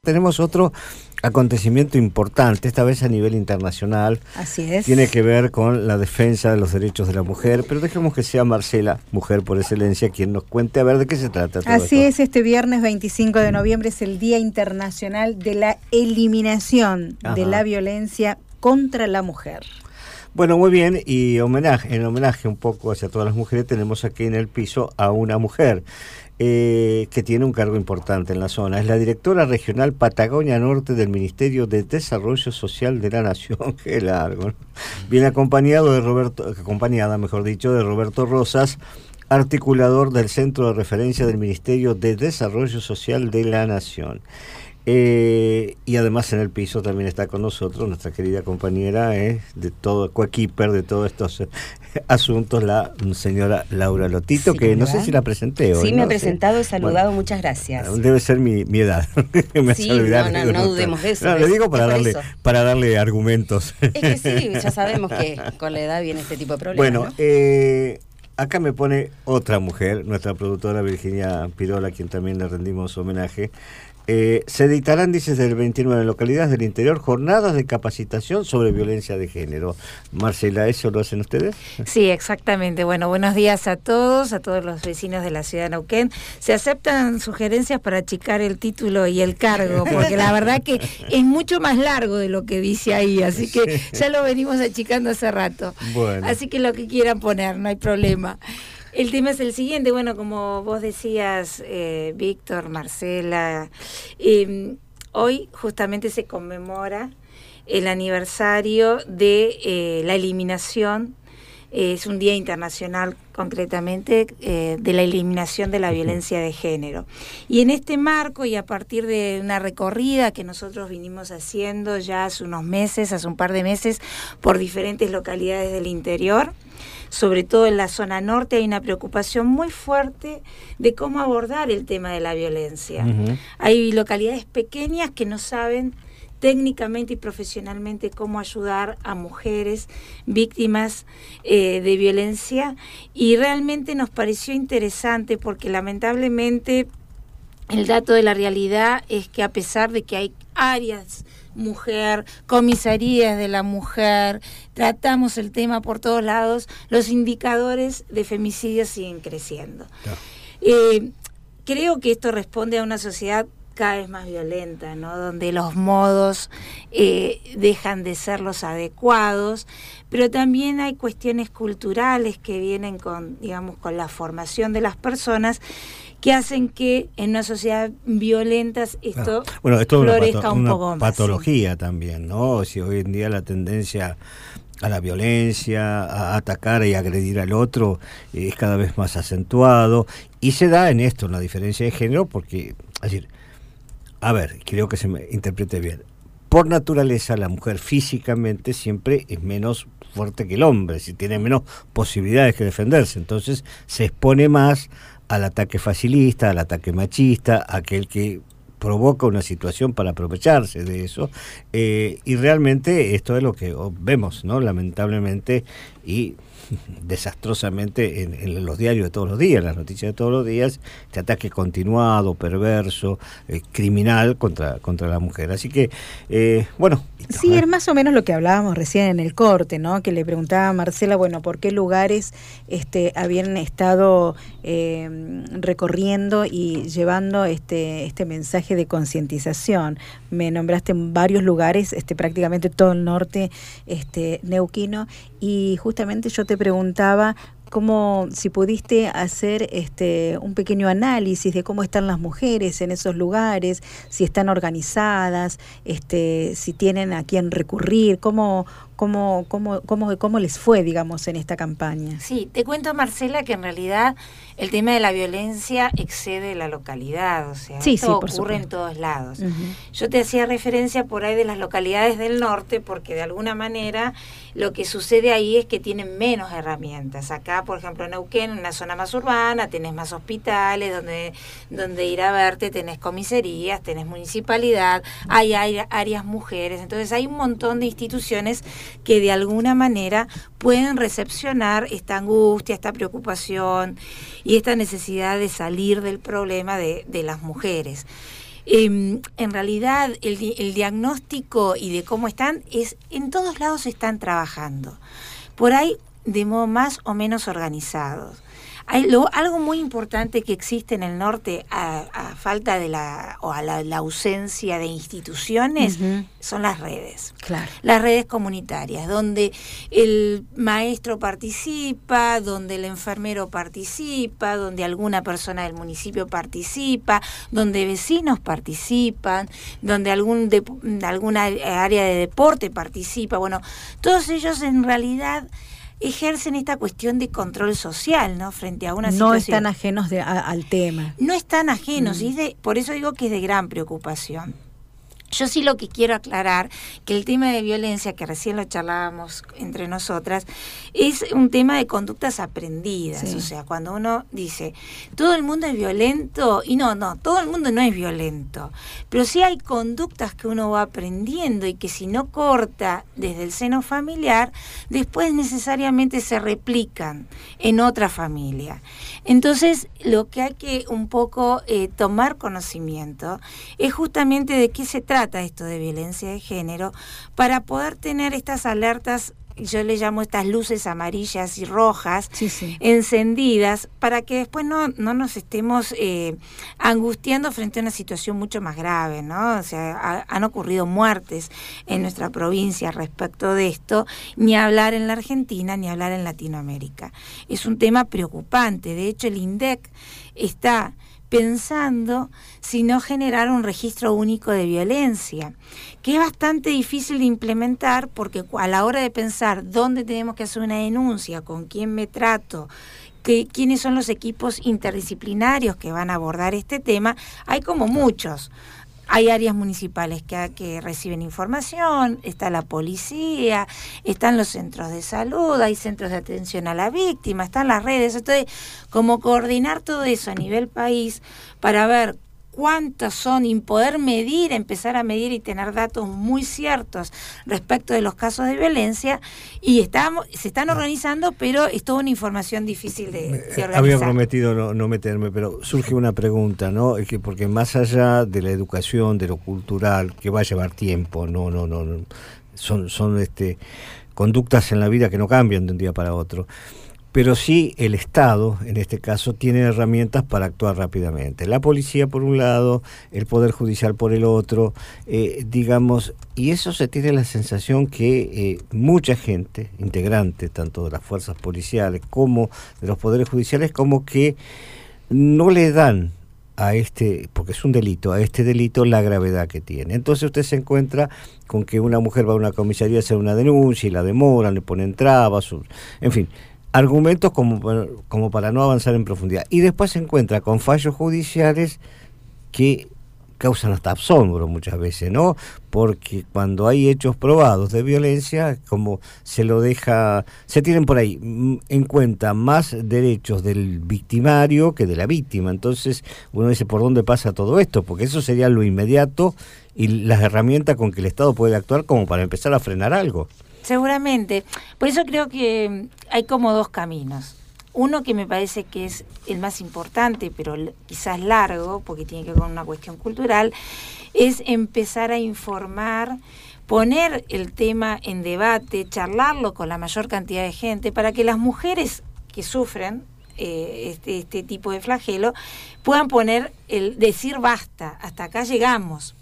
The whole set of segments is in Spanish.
Tenemos otro acontecimiento importante, esta vez a nivel internacional. Así es. Tiene que ver con la defensa de los derechos de la mujer, pero dejemos que sea Marcela, mujer por excelencia, quien nos cuente a ver de qué se trata todo Así esto. es, este viernes 25 de noviembre es el Día Internacional de la Eliminación de la Violencia contra la Mujer. Bueno, muy bien, y en homenaje un poco hacia todas las mujeres, tenemos aquí en el piso a una mujer que tiene un cargo importante en la zona. Es la directora regional Patagonia Norte del Ministerio de Desarrollo Social de la Nación. Qué largo, ¿no? Viene acompañada, mejor dicho, de Roberto Rosas, articulador del Centro de Referencia del Ministerio de Desarrollo Social de la Nación. Y además en el piso también está con nosotros nuestra querida compañera de todo, coequiper de todos estos asuntos, la señora Laura Lotito, sí, que no sé si la presenté hoy. Sí, me he presentado, he saludado, bueno, muchas gracias. Debe ser mi edad. Me sí, no dudemos de eso. No, le digo para darle argumentos. Es que sí, ya sabemos que con la edad viene este tipo de problemas. Bueno, ¿no? Acá me pone otra mujer, nuestra productora Virginia Pirola, a quien también le rendimos homenaje. Se dictarán, dice, desde el 29 localidades del interior, jornadas de capacitación sobre violencia de género. Marcela, ¿eso lo hacen ustedes? Sí, exactamente. Bueno, buenos días a todos los vecinos de la ciudad de Neuquén. Se aceptan sugerencias para achicar el título y el cargo, porque la verdad que es mucho más largo de lo que dice ahí, así que ya lo venimos achicando hace rato. Bueno. Así que lo que quieran poner, no hay problema. El tema es el siguiente, bueno, como vos decías, Víctor, Marcela, hoy justamente se conmemora el aniversario de la eliminación, es un día internacional concretamente, de la eliminación de la violencia de género. Y en este marco, y a partir de una recorrida que nosotros vinimos haciendo ya hace un par de meses, por diferentes localidades del interior, sobre todo en la zona norte, hay una preocupación muy fuerte de cómo abordar el tema de la violencia. Hay localidades pequeñas que no saben técnicamente y profesionalmente cómo ayudar a mujeres víctimas de violencia, y realmente nos pareció interesante porque lamentablemente el dato de la realidad es que, a pesar de que hay áreas mujer, comisarías de la mujer, tratamos el tema por todos lados, los indicadores de femicidios siguen creciendo. Creo que esto responde a una sociedad cada vez más violenta, ¿no? Donde los modos dejan de ser los adecuados, pero también hay cuestiones culturales que vienen con la formación de las personas, que hacen que en una sociedad violenta esto florezca un poco más. Patología también, ¿no? Si hoy en día la tendencia a la violencia, a atacar y agredir al otro es cada vez más acentuado, y se da en esto una diferencia de género porque, es decir, a ver, creo que se me interprete bien. Por naturaleza, la mujer físicamente siempre es menos fuerte que el hombre, si tiene menos posibilidades que defenderse, entonces se expone más al ataque facilista, al ataque machista, aquel que provoca una situación para aprovecharse de eso, y realmente esto es lo que vemos, ¿no? Lamentablemente y desastrosamente en los diarios de todos los días, las noticias de todos los días, este ataque continuado, perverso, criminal contra la mujer. Así que, bueno. Sí, es más o menos lo que hablábamos recién en el corte, ¿no? Que le preguntaba a Marcela, bueno, por qué lugares habían estado recorriendo y llevando este mensaje de concientización. Me nombraste en varios lugares, prácticamente todo el norte neuquino, y justamente yo te preguntaba cómo, si pudiste hacer un pequeño análisis de cómo están las mujeres en esos lugares, si están organizadas, si tienen a quién recurrir, cómo les fue, digamos, en esta campaña. Sí, te cuento, Marcela, que en realidad el tema de la violencia excede la localidad, o sea, esto ocurre en todos lados. Yo te hacía referencia por ahí de las localidades del norte, porque de alguna manera lo que sucede ahí es que tienen menos herramientas. Acá, por ejemplo, en Neuquén, en una zona más urbana, tenés más hospitales donde ir a verte, tenés comisarías, tenés municipalidad, hay áreas mujeres, entonces hay un montón de instituciones que de alguna manera pueden recepcionar esta angustia, esta preocupación y esta necesidad de salir del problema de las mujeres. en realidad el diagnóstico y de cómo están es en todos lados están trabajando, por ahí de modo más o menos organizados. Algo muy importante que existe en el norte a falta de la ausencia de instituciones son las redes. Claro. Las redes comunitarias, donde el maestro participa, donde el enfermero participa, donde alguna persona del municipio participa, donde vecinos participan, donde alguna área de deporte participa. Bueno, todos ellos en realidad ejercen esta cuestión de control social, ¿no? Frente a una situación. No están ajenos al tema. No están ajenos, y por eso digo que es de gran preocupación. Yo sí lo que quiero aclarar, que el tema de violencia, que recién lo charlábamos entre nosotras, es un tema de conductas aprendidas. Sí. O sea, cuando uno dice, todo el mundo es violento, y no, todo el mundo no es violento. Pero sí hay conductas que uno va aprendiendo y que si no corta desde el seno familiar, después necesariamente se replican en otra familia. Entonces, lo que hay que un poco tomar conocimiento es justamente de qué se trata esto de violencia de género, para poder tener estas alertas, yo le llamo estas luces amarillas y rojas, encendidas, para que después no nos estemos angustiando frente a una situación mucho más grave, ¿no? O sea, han ocurrido muertes en nuestra provincia respecto de esto, ni hablar en la Argentina, ni hablar en Latinoamérica. Es un tema preocupante. De hecho, el INDEC está pensando si no generar un registro único de violencia, que es bastante difícil de implementar, porque a la hora de pensar dónde tenemos que hacer una denuncia, con quién me trato, quiénes son los equipos interdisciplinarios que van a abordar este tema, hay como muchos. Hay áreas municipales que reciben información, está la policía, están los centros de salud, hay centros de atención a la víctima, están las redes. Entonces, como coordinar todo eso a nivel país para ver cuántos son y poder medir, empezar a medir y tener datos muy ciertos respecto de los casos de violencia, y se están organizando, pero es toda una información difícil de organizar. Había prometido no meterme, pero surge una pregunta, ¿no? Es que porque más allá de la educación, de lo cultural, que va a llevar tiempo, son conductas en la vida que no cambian de un día para otro. Pero sí el Estado, en este caso, tiene herramientas para actuar rápidamente. La policía por un lado, el Poder Judicial por el otro, digamos, y eso se tiene la sensación que mucha gente, integrante tanto de las fuerzas policiales como de los poderes judiciales, como que no le dan a porque es un delito, a este delito la gravedad que tiene. Entonces usted se encuentra con que una mujer va a una comisaría a hacer una denuncia y la demoran, le ponen trabas, en fin, argumentos como para no avanzar en profundidad. Y después se encuentra con fallos judiciales que causan hasta asombro muchas veces, ¿no? Porque cuando hay hechos probados de violencia, como se tienen por ahí en cuenta más derechos del victimario que de la víctima. Entonces uno dice, ¿por dónde pasa todo esto? Porque eso sería lo inmediato y las herramientas con que el Estado puede actuar como para empezar a frenar algo. Seguramente. Por eso creo que hay como dos caminos. Uno que me parece que es el más importante, pero quizás largo, porque tiene que ver con una cuestión cultural, es empezar a informar, poner el tema en debate, charlarlo con la mayor cantidad de gente, para que las mujeres que sufren este tipo de flagelo puedan decir basta, hasta acá llegamos.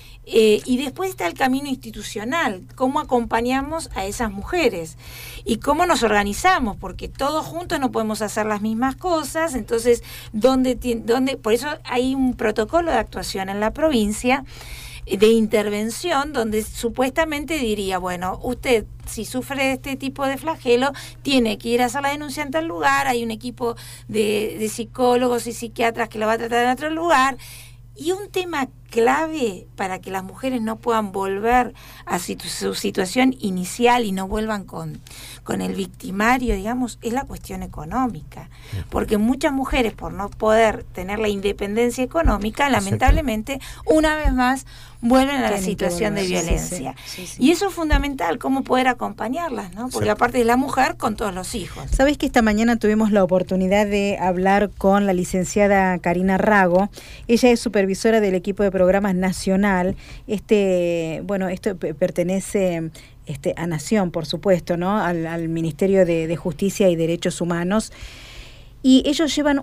Y después está el camino institucional, cómo acompañamos a esas mujeres y cómo nos organizamos, porque todos juntos no podemos hacer las mismas cosas. Entonces, por eso hay un protocolo de actuación en la provincia de intervención, donde supuestamente diría, bueno, usted si sufre este tipo de flagelo tiene que ir a hacer la denuncia en tal lugar, hay un equipo de psicólogos y psiquiatras que lo va a tratar en otro lugar. Y un tema clave para que las mujeres no puedan volver a su situación inicial y no vuelvan con el victimario, digamos, es la cuestión económica. Porque muchas mujeres, por no poder tener la independencia económica, lamentablemente, una vez más, vuelven a la situación de violencia. Sí. Y eso es fundamental, cómo poder acompañarlas, ¿no? Porque aparte de la mujer, con todos los hijos. ¿Sabés que esta mañana tuvimos la oportunidad de hablar con la licenciada Karina Rago? Ella es supervisora del equipo de programa nacional, bueno, esto pertenece a Nación, por supuesto, ¿no? Al Ministerio de Justicia y Derechos Humanos. Y ellos llevan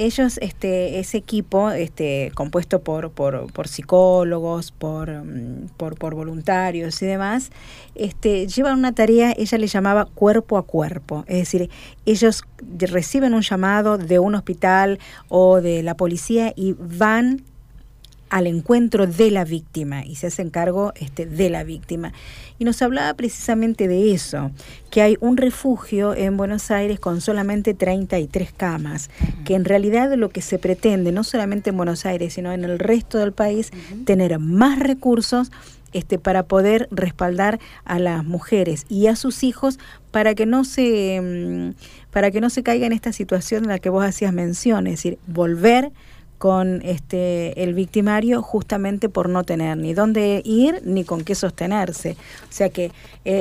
ese equipo compuesto por psicólogos, por voluntarios y demás, llevan una tarea, ella le llamaba cuerpo a cuerpo, es decir, ellos reciben un llamado de un hospital o de la policía y van al encuentro de la víctima y se hacen cargo de la víctima. Y nos hablaba precisamente de eso, que hay un refugio en Buenos Aires con solamente 33 camas, que en realidad lo que se pretende, no solamente en Buenos Aires, sino en el resto del país, tener más recursos para poder respaldar a las mujeres y a sus hijos para que no se caiga en esta situación en la que vos hacías mención, es decir, volver con el victimario justamente por no tener ni dónde ir ni con qué sostenerse. O sea que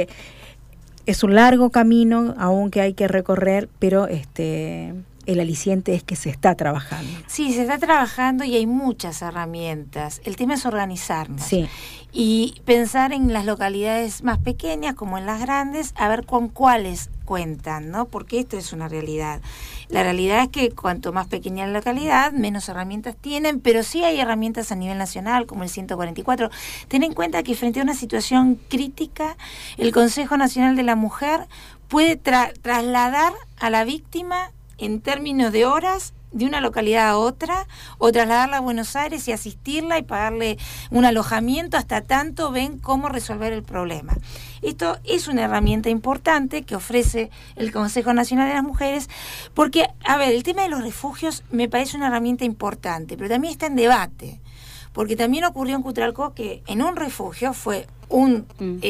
es un largo camino aún que hay que recorrer, pero el aliciente es que se está trabajando. Sí, se está trabajando y hay muchas herramientas. El tema es organizarnos. Sí. Y pensar en las localidades más pequeñas como en las grandes, a ver con cuáles cuentan, ¿no? Porque esto es una realidad. La realidad es que cuanto más pequeña la localidad, menos herramientas tienen, pero sí hay herramientas a nivel nacional, como el 144. Ten en cuenta que frente a una situación crítica, el Consejo Nacional de la Mujer puede trasladar a la víctima en términos de horas de una localidad a otra, o trasladarla a Buenos Aires y asistirla y pagarle un alojamiento hasta tanto ven cómo resolver el problema. Esto es una herramienta importante que ofrece el Consejo Nacional de las Mujeres, porque, a ver, el tema de los refugios me parece una herramienta importante, pero también está en debate, porque también ocurrió en Cutralcó que en un refugio fue un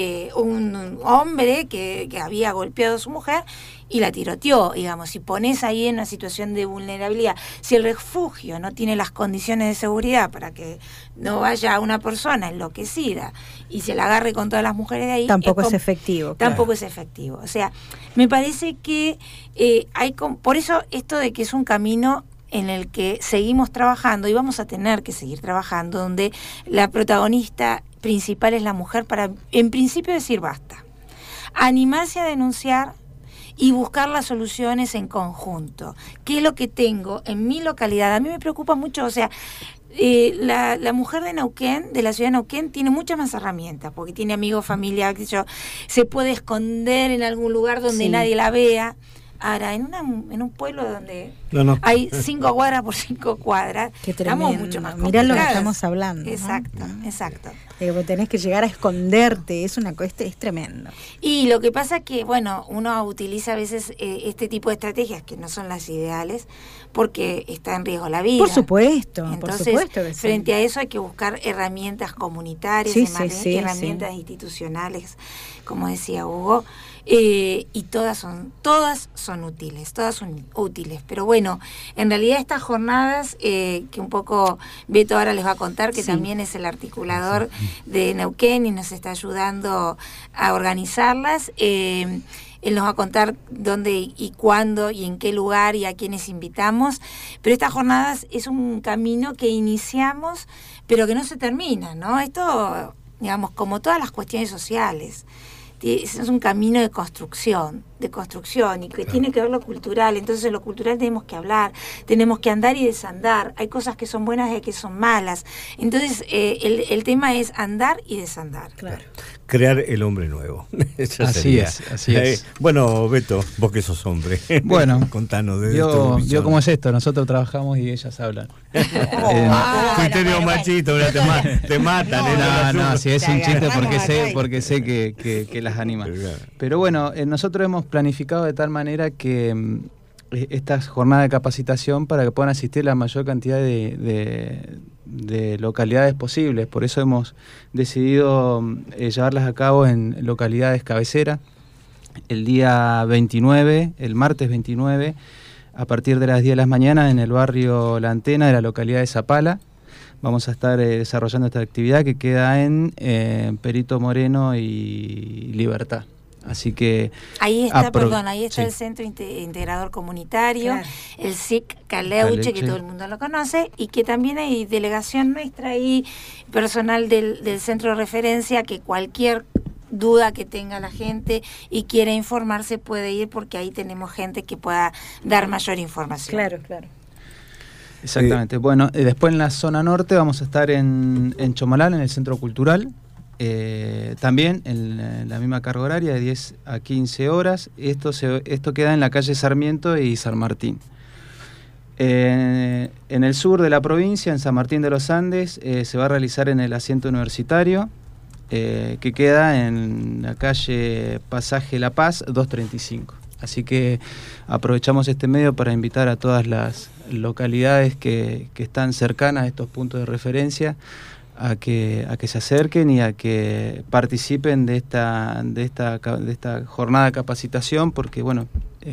hombre que había golpeado a su mujer y la tiroteó, digamos. Si pones ahí en una situación de vulnerabilidad, si el refugio no tiene las condiciones de seguridad para que no vaya una persona enloquecida y se la agarre con todas las mujeres de ahí, tampoco es efectivo. Tampoco es efectivo. O sea, me parece que por eso esto de que es un camino en el que seguimos trabajando y vamos a tener que seguir trabajando, donde la protagonista principal es la mujer para, en principio, decir basta. Animarse a denunciar y buscar las soluciones en conjunto. ¿Qué es lo que tengo en mi localidad? A mí me preocupa mucho, o sea, la mujer de Neuquén, de la ciudad de Neuquén, tiene muchas más herramientas, porque tiene amigos, familia, se puede esconder en algún lugar donde nadie la vea. Ahora, en un pueblo donde hay 5 cuadras por 5 cuadras, estamos mucho más complicados. Mirá lo que estamos hablando. Exacto, ¿no? Exacto. Tenés que llegar a esconderte, es tremendo. Y lo que pasa es que, bueno, uno utiliza a veces este tipo de estrategias que no son las ideales, porque está en riesgo la vida. Por supuesto. Entonces, frente a eso hay que buscar herramientas comunitarias, herramientas institucionales, como decía Hugo. Y todas son útiles, pero bueno, en realidad estas jornadas que un poco Beto ahora les va a contar, que también es el articulador de Neuquén y nos está ayudando a organizarlas, él nos va a contar dónde y cuándo y en qué lugar y a quiénes invitamos, pero estas jornadas es un camino que iniciamos pero que no se termina, ¿no? Esto, digamos, como todas las cuestiones sociales, es un camino de construcción y que tiene que ver lo cultural. Entonces lo cultural tenemos que hablar, tenemos que andar y desandar, hay cosas que son buenas y hay que son malas, entonces el tema es andar y desandar. Claro. Crear el hombre nuevo. Así es. Bueno, Beto, vos que sos hombre, bueno, contanos de yo cómo es esto, nosotros trabajamos y ellas hablan. Criterio machito, te matan. No, si es un chiste porque sé que las anima. Pero bueno, nosotros hemos planificado de tal manera que estas jornadas de capacitación para que puedan asistir la mayor cantidad de localidades posibles. Por eso hemos decidido llevarlas a cabo en localidades cabecera el día 29, el martes 29, a partir de las 10 de la mañana en el barrio La Antena de la localidad de Zapala. Vamos a estar desarrollando esta actividad que queda en Perito Moreno y Libertad. Así que ahí está, el Centro Integrador Comunitario, claro. El SIC Caleuche, que todo el mundo lo conoce, y que también hay delegación nuestra ahí, personal del centro de referencia, que cualquier duda que tenga la gente y quiera informarse puede ir, porque ahí tenemos gente que pueda dar mayor información. Claro, claro. Exactamente. Bueno, después en la zona norte vamos a estar en Chomalal, en el Centro Cultural. También en la misma carga horaria de 10 a 15 horas. Esto queda en la calle Sarmiento y San Martín. En el sur de la provincia, en San Martín de los Andes, se va a realizar en el asiento universitario, que queda en la calle Pasaje La Paz 235. Así que aprovechamos este medio para invitar a todas las localidades que están cercanas a estos puntos de referencia a que se acerquen y a que participen de esta jornada de capacitación, porque bueno,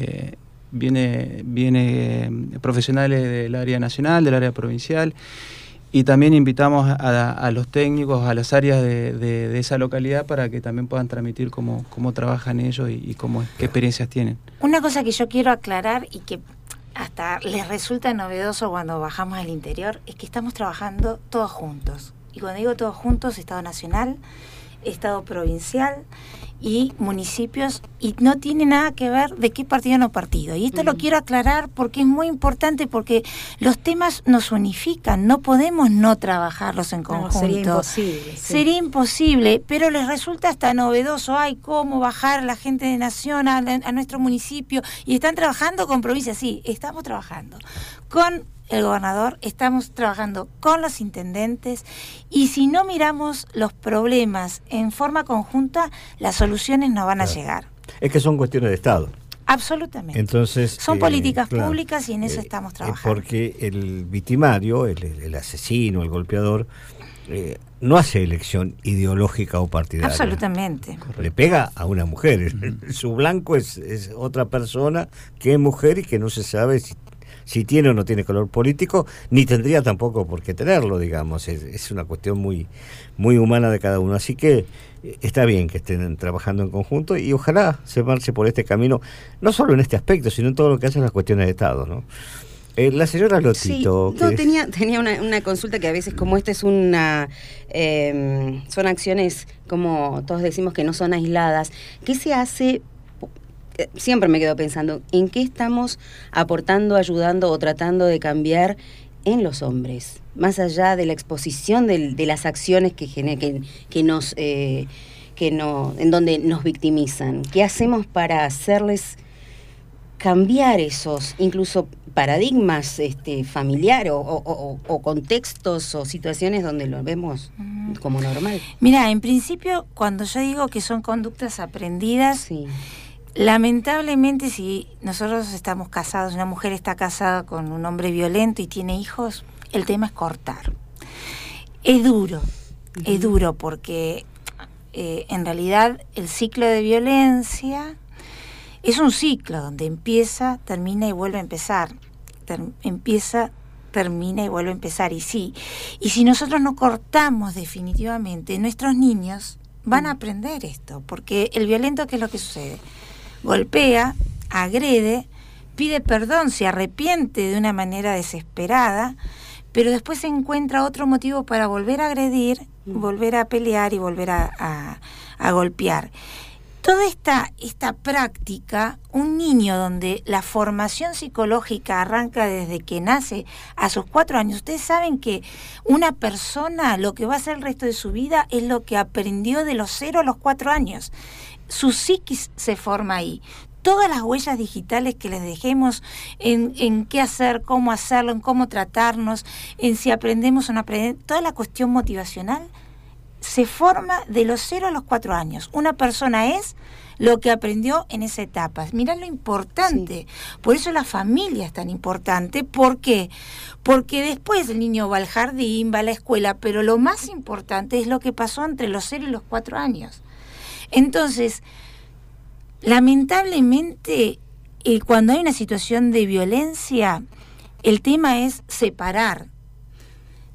viene profesionales del área nacional, del área provincial, y también invitamos a los técnicos, a las áreas de esa localidad, para que también puedan transmitir cómo trabajan ellos y qué experiencias tienen. Una cosa que yo quiero aclarar y que hasta les resulta novedoso cuando bajamos al interior, es que estamos trabajando todos juntos. Y cuando digo todos juntos, Estado Nacional, Estado Provincial y municipios, y no tiene nada que ver de qué partido o no partido. Y esto lo quiero aclarar porque es muy importante, porque los temas nos unifican, no podemos no trabajarlos en conjunto. No, sería imposible. Sí. Sería imposible, pero les resulta hasta novedoso, cómo bajar a la gente de Nación a nuestro municipio, y están trabajando con provincias. Sí, estamos trabajando con el gobernador, estamos trabajando con los intendentes, y si no miramos los problemas en forma conjunta, las soluciones no van a llegar. Es que son cuestiones de Estado. Absolutamente. Entonces, son políticas públicas, y en eso estamos trabajando. Porque el victimario, el asesino, el golpeador, no hace elección ideológica o partidaria. Absolutamente. Le pega a una mujer. Su blanco es otra persona que es mujer y que no se sabe si tiene o no tiene color político, ni tendría tampoco por qué tenerlo, digamos. Es una cuestión muy, muy humana de cada uno. Así que está bien que estén trabajando en conjunto, y ojalá se marche por este camino, no solo en este aspecto, sino en todo lo que hacen las cuestiones de Estado, ¿no? La señora Lotito... Sí, tenía una consulta, que a veces, como esta es son acciones, como todos decimos, que no son aisladas. ¿Qué se hace? Siempre me quedo pensando, ¿en qué estamos aportando, ayudando o tratando de cambiar en los hombres? Más allá de la exposición de las acciones en donde nos victimizan. ¿Qué hacemos para hacerles cambiar esos, incluso paradigmas familiares o contextos o situaciones donde lo vemos como normal? Mira, en principio, cuando yo digo que son conductas aprendidas... Sí. Lamentablemente, si nosotros estamos casados, una mujer está casada con un hombre violento y tiene hijos, el tema es cortar. Es duro porque en realidad el ciclo de violencia es un ciclo donde empieza, termina y vuelve a empezar. Empieza, termina y vuelve a empezar. Y si nosotros no cortamos definitivamente, nuestros niños van a aprender esto, porque el violento, ¿qué es lo que sucede? Golpea, agrede, pide perdón, se arrepiente de una manera desesperada, pero después encuentra otro motivo para volver a agredir, volver a pelear y volver a golpear. Toda esta práctica, un niño donde la formación psicológica arranca desde que nace a sus 4 años. Ustedes saben que una persona, lo que va a hacer el resto de su vida es lo que aprendió de los 0 a los 4 años. Su psiquis se forma ahí. Todas las huellas digitales que les dejemos en qué hacer, cómo hacerlo, en cómo tratarnos, en si aprendemos o no aprendemos, toda la cuestión motivacional se forma de los 0 a los 4 años. Una persona es lo que aprendió en esa etapa. Mirá lo importante. Sí. Por eso la familia es tan importante. ¿Por qué? Porque después el niño va al jardín, va a la escuela, pero lo más importante es lo que pasó entre los 0 y los 4 años. Entonces, lamentablemente, cuando hay una situación de violencia, el tema es separar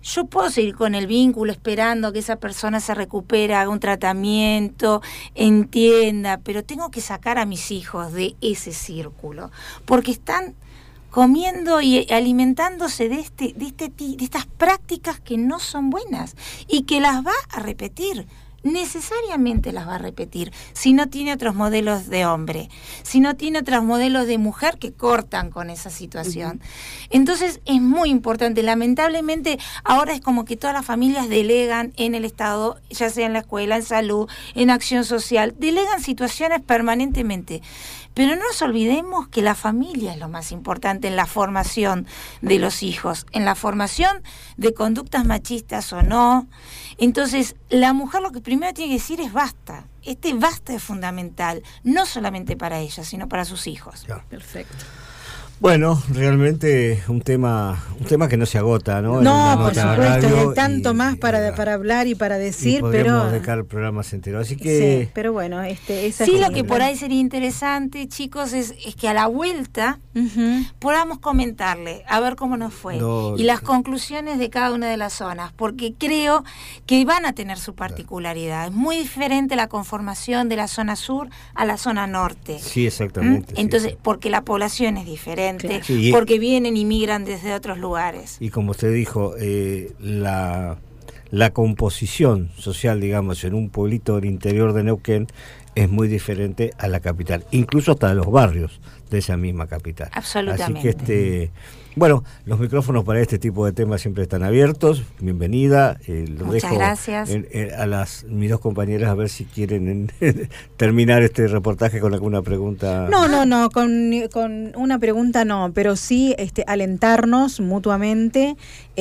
yo puedo seguir con el vínculo esperando que esa persona se recupere, haga un tratamiento, entienda, pero tengo que sacar a mis hijos de ese círculo, porque están comiendo y alimentándose de estas prácticas que no son buenas y que las va a repetir. Necesariamente las va a repetir si no tiene otros modelos de hombre, si no tiene otros modelos de mujer que cortan con esa situación. Entonces es muy importante. Lamentablemente ahora es como que todas las familias delegan en el Estado, ya sea en la escuela, en salud, en acción social, delegan situaciones permanentemente. Pero no nos olvidemos que la familia es lo más importante en la formación de los hijos, en la formación de conductas machistas o no. Entonces, la mujer lo que primero tiene que decir es basta. Este basta es fundamental, no solamente para ella, sino para sus hijos. Ya. Perfecto. Bueno, realmente un tema que no se agota, ¿no? No, por supuesto, y hay tanto más para hablar y para decir, podríamos pero dejar programas enteros, así que sí, pero bueno, esa sí, es lo que por ahí sería interesante, chicos, es que a la vuelta podamos comentarle, a ver cómo nos fue, y las conclusiones de cada una de las zonas, porque creo que van a tener su particularidad. Es muy diferente la conformación de la zona sur a la zona norte. Sí, exactamente. Entonces, sí. porque la población es diferente, Claro. Sí, porque vienen y migran desde otros lugares. Y como usted dijo, la composición social, digamos, en un pueblito del interior de Neuquén es muy diferente a la capital, incluso hasta de los barrios de esa misma capital. Absolutamente. Así que bueno, los micrófonos para este tipo de temas siempre están abiertos. Bienvenida. Muchas dejo gracias. A mis dos compañeras a ver si quieren terminar este reportaje con alguna pregunta. No, con una pregunta no, pero sí alentarnos mutuamente,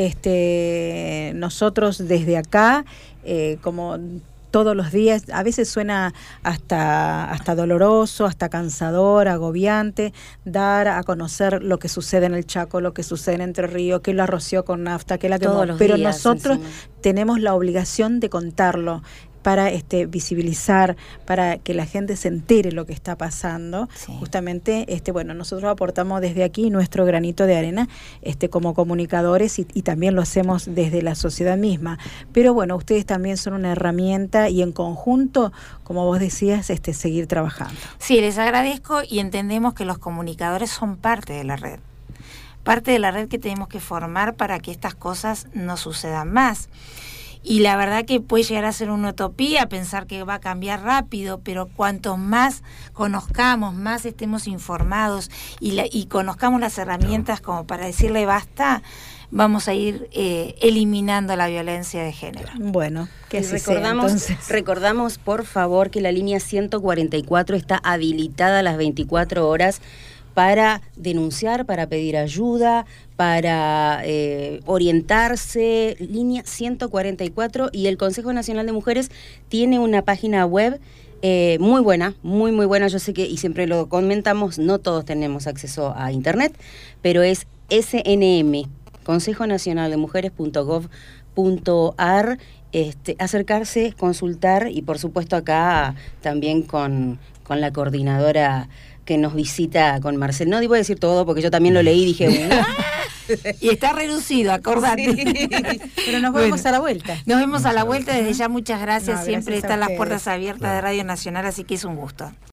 nosotros desde acá, como todos los días, a veces suena hasta doloroso, hasta cansador, agobiante, dar a conocer lo que sucede en el Chaco, lo que sucede en Entre Ríos, que la roció con nafta, que la quemó, Todos los pero días, nosotros encima. tenemos la obligación de contarlo, para visibilizar, para que la gente se entere lo que está pasando. Sí. Justamente, bueno, nosotros aportamos desde aquí nuestro granito de arena, como comunicadores y también lo hacemos desde la sociedad misma. Pero bueno, ustedes también son una herramienta y en conjunto, como vos decías, seguir trabajando. Sí, les agradezco y entendemos que los comunicadores son parte de la red. Parte de la red que tenemos que formar para que estas cosas no sucedan más. Y la verdad que puede llegar a ser una utopía pensar que va a cambiar rápido, pero cuanto más conozcamos, más estemos informados y conozcamos las herramientas como para decirle basta, vamos a ir eliminando la violencia de género. Bueno, que así recordamos, por favor, que la línea 144 está habilitada a las 24 horas para denunciar, para pedir ayuda, para orientarse, línea 144, y el Consejo Nacional de Mujeres tiene una página web muy buena, muy buena. Yo sé que, y siempre lo comentamos, no todos tenemos acceso a internet, pero es SNM, Consejo Nacional de Mujeres.gov.ar, acercarse, consultar, y por supuesto acá también con la coordinadora que nos visita, con Marcel. No voy a decir todo porque yo también lo leí y dije y está reducido, acordate. Sí. Pero nos vemos a la vuelta. Nos vemos a la vuelta. Desde ya muchas gracias. No, Siempre gracias a están las ustedes. puertas abiertas de Radio Nacional, así que es un gusto.